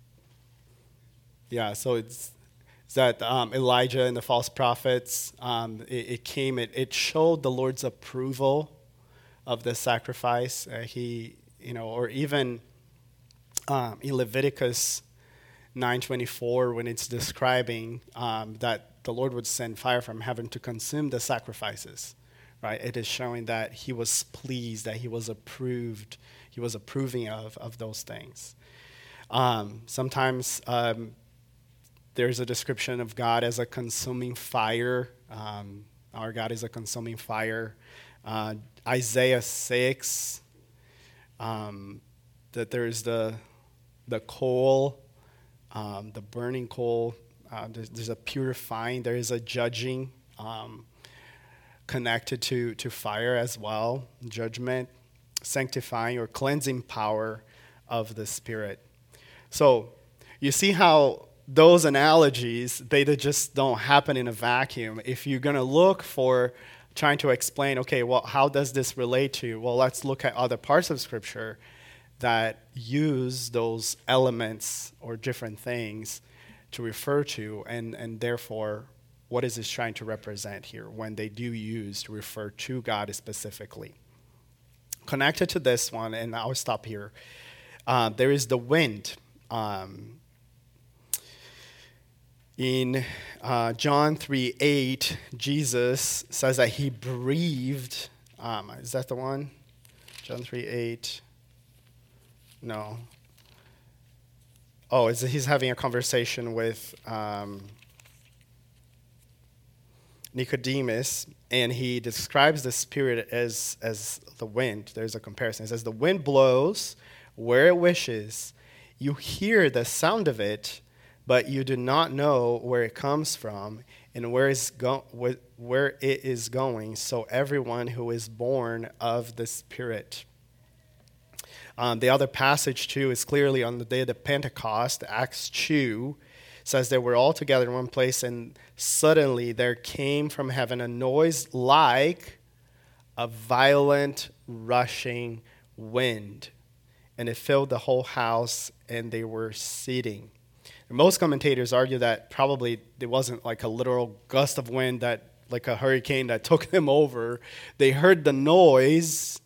Yeah, so it's, it's that um, Elijah and the false prophets, um, it, it came, it, it showed the Lord's approval of the sacrifice. Uh, he, you know, or even um, in Leviticus nine twenty-four, when it's describing um, that the Lord would send fire from heaven to consume the sacrifices, right? It is showing that he was pleased, that he was approved, he was approving of, of those things. Um, sometimes um, there's a description of God as a consuming fire. Um, our God is a consuming fire. Uh, Isaiah six, um, that there's the the coal, um, the burning coal. Uh, there's, there's a purifying. There is a judging um, connected to, to fire as well. Judgment, sanctifying or cleansing power of the Spirit. So you see how those analogies, they just don't happen in a vacuum. If you're going to look for trying to explain, okay, well, how does this relate to? Well, let's look at other parts of Scripture that use those elements or different things to refer to, and, and therefore, what is this trying to represent here when they do use to refer to God specifically? Connected to this one, and I'll stop here, uh, there is the wind. Um, In uh, John three eight, Jesus says that he breathed. Um, is that the one? John three eight. No. Oh, it's, he's having a conversation with um, Nicodemus, and he describes the Spirit as, as the wind. There's a comparison. It says, the wind blows where it wishes. You hear the sound of it, but you do not know where it comes from and where, it's go- where it is going. So everyone who is born of the Spirit. Um, the other passage, too, is clearly on the day of the Pentecost. Acts two says they were all together in one place, and suddenly there came from heaven a noise like a violent rushing wind, and it filled the whole house, and they were sitting. And most commentators argue that probably it wasn't like a literal gust of wind, that like a hurricane that took them over. They heard the noise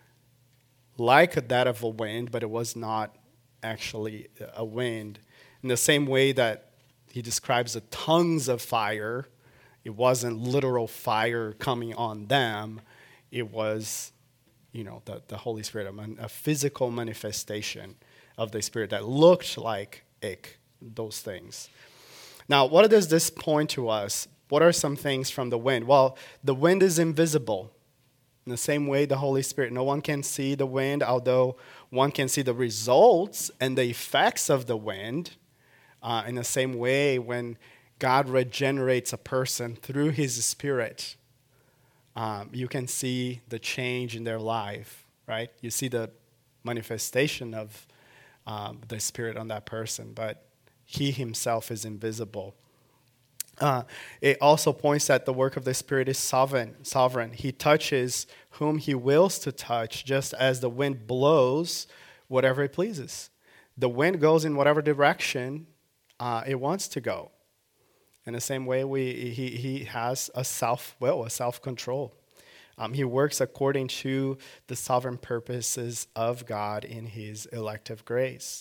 like that of a wind, but it was not actually a wind. In the same way that he describes the tongues of fire, it wasn't literal fire coming on them. It was, you know, the, the Holy Spirit, a, a physical manifestation of the Spirit that looked like it, those things. Now, what does this point to us? What are some things from the wind? Well, the wind is invisible. In the same way, the Holy Spirit, no one can see the wind, although one can see the results and the effects of the wind. Uh, in the same way, when God regenerates a person through his Spirit, um, you can see the change in their life, right? You see the manifestation of um, the Spirit on that person, but he himself is invisible. Uh, it also points that the work of the Spirit is sovereign. Sovereign. He touches whom he wills to touch, just as the wind blows whatever it pleases. The wind goes in whatever direction uh, it wants to go. In the same way, we he he has a self-will, a self-control. Um, he works according to the sovereign purposes of God in his elective grace.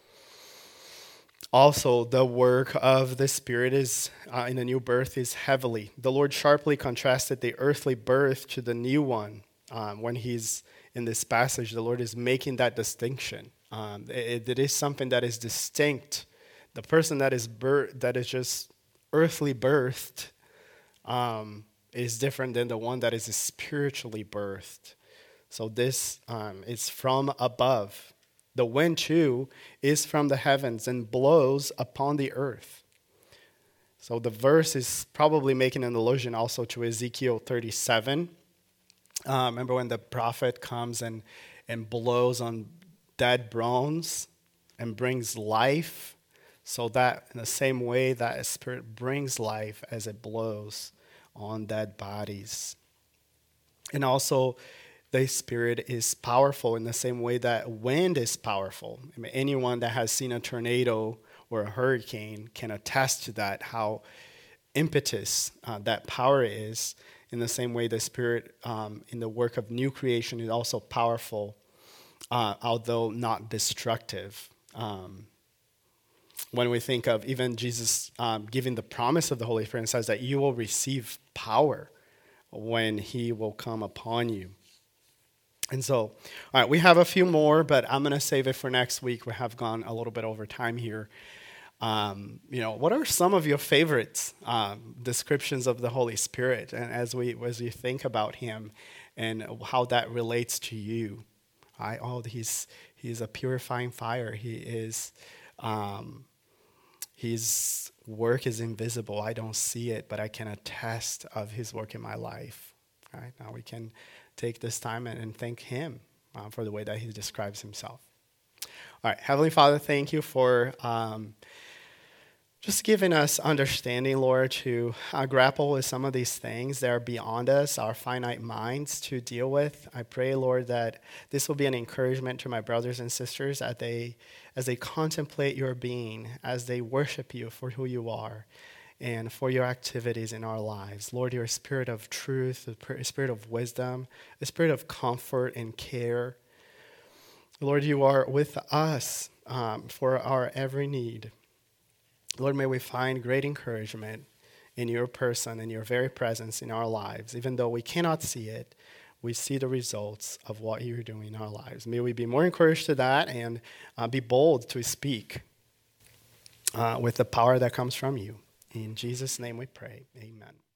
Also, the work of the Spirit is uh, in the new birth is heavily. The Lord sharply contrasted the earthly birth to the new one. Um, when he's in this passage, the Lord is making that distinction. Um, it, it is something that is distinct. The person that is bir- that is just earthly birthed um, is different than the one that is spiritually birthed. So this um, is from above. The wind, too, is from the heavens and blows upon the earth. So the verse is probably making an allusion also to Ezekiel thirty-seven. Uh, remember when the prophet comes and, and blows on dead bones and brings life, so that in the same way that a spirit brings life as it blows on dead bodies. And also, the spirit is powerful in the same way that wind is powerful. I mean, anyone that has seen a tornado or a hurricane can attest to that, how impetus uh, that power is. In the same way, the spirit um, in the work of new creation is also powerful, uh, although not destructive. Um, when we think of even Jesus um, giving the promise of the Holy Spirit, it says that you will receive power when he will come upon you. And so, all right, we have a few more, but I'm going to save it for next week. We have gone a little bit over time here. Um, you know, what are some of your favorites um, descriptions of the Holy Spirit, and as we as we think about him and how that relates to you? Right? Oh, he's he's a purifying fire. He is. Um, his work is invisible. I don't see it, but I can attest of his work in my life. Right? Now we can take this time and, and thank him uh, for the way that he describes himself. All right, Heavenly Father, thank you for um, just giving us understanding, Lord, to uh, grapple with some of these things that are beyond us, our finite minds to deal with. I pray, Lord, that this will be an encouragement to my brothers and sisters as they, as they contemplate your being, as they worship you for who you are, and for your activities in our lives. Lord, your spirit of truth, a spirit of wisdom, a spirit of comfort and care. Lord, you are with us um, for our every need. Lord, may we find great encouragement in your person and your very presence in our lives. Even though we cannot see it, we see the results of what you're doing in our lives. May we be more encouraged to that and uh, be bold to speak uh, with the power that comes from you. In Jesus' name we pray. Amen.